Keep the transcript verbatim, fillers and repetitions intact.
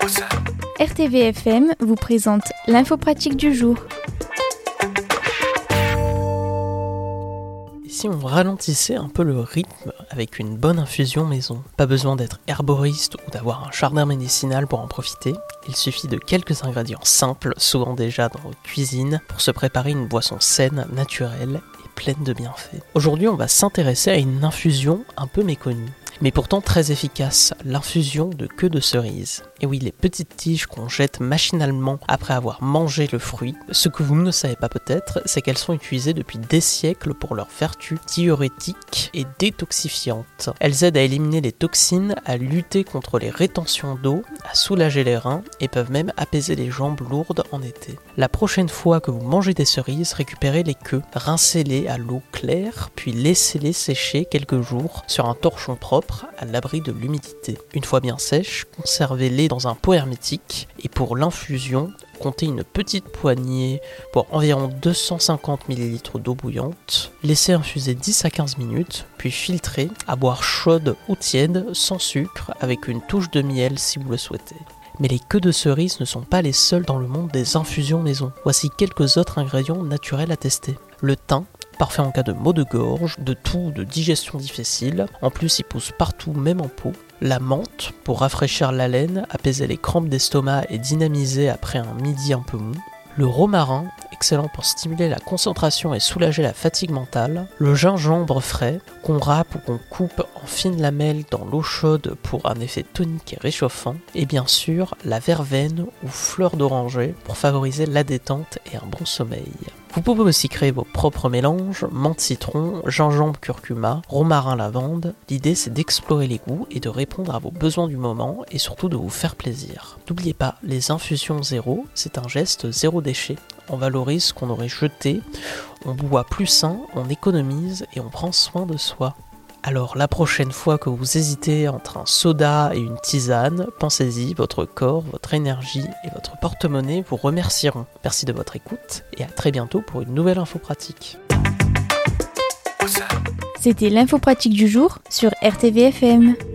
R T V F M vous présente l'info pratique du jour. Et si on ralentissait un peu le rythme avec une bonne infusion maison? Pas besoin d'être herboriste ou d'avoir un jardin médicinal pour en profiter. Il suffit de quelques ingrédients simples, souvent déjà dans votre cuisine, pour se préparer une boisson saine, naturelle et pleine de bienfaits. Aujourd'hui, on va s'intéresser à une infusion un peu méconnue, mais pourtant très efficace, l'infusion de queue de cerise. Et oui, les petites tiges qu'on jette machinalement après avoir mangé le fruit. Ce que vous ne savez pas peut-être, c'est qu'elles sont utilisées depuis des siècles pour leurs vertus diurétiques et détoxifiantes. Elles aident à éliminer les toxines, à lutter contre les rétentions d'eau, à soulager les reins et peuvent même apaiser les jambes lourdes en été. La prochaine fois que vous mangez des cerises, récupérez les queues, rincez-les à l'eau claire, puis laissez-les sécher quelques jours sur un torchon propre à l'abri de l'humidité. Une fois bien sèches, conservez-les dans un pot hermétique et pour l'infusion, comptez une petite poignée pour environ deux cent cinquante millilitres d'eau bouillante. Laissez infuser dix à quinze minutes, puis filtrez, à boire chaude ou tiède, sans sucre, avec une touche de miel si vous le souhaitez. Mais les queues de cerise ne sont pas les seules dans le monde des infusions maison. Voici quelques autres ingrédients naturels à tester. Le thym, parfait en cas de maux de gorge, de toux ou de digestion difficile. En plus, il pousse partout, même en pot. La menthe, pour rafraîchir l'haleine, apaiser les crampes d'estomac et dynamiser après un midi un peu mou. Le romarin, excellent pour stimuler la concentration et soulager la fatigue mentale. Le gingembre frais, qu'on râpe ou qu'on coupe en fines lamelles dans l'eau chaude pour un effet tonique et réchauffant. Et bien sûr, la verveine ou fleur d'oranger pour favoriser la détente et un bon sommeil. Vous pouvez aussi créer vos propres mélanges, menthe citron, gingembre curcuma, romarin lavande. L'idée c'est d'explorer les goûts et de répondre à vos besoins du moment et surtout de vous faire plaisir. N'oubliez pas, les infusions zéro, c'est un geste zéro déchet. On valorise ce qu'on aurait jeté, on boit plus sain, on économise et on prend soin de soi. Alors la prochaine fois que vous hésitez entre un soda et une tisane, pensez-y, votre corps, votre énergie et votre porte-monnaie vous remercieront. Merci de votre écoute et à très bientôt pour une nouvelle info pratique. C'était l'info pratique du jour sur R T V F M.